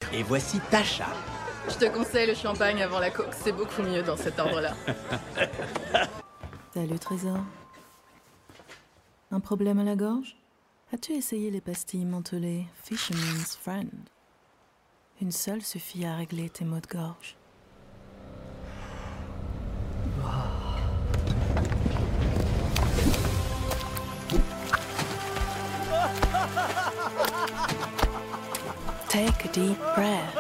Et voici Tasha. Je te conseille le champagne avant la coke, c'est beaucoup mieux dans cet ordre-là. Salut Trésor. Un problème à la gorge? As-tu essayé les pastilles mentholées Fisherman's Friend? Une seule suffit à régler tes maux de gorge. Take a deep breath.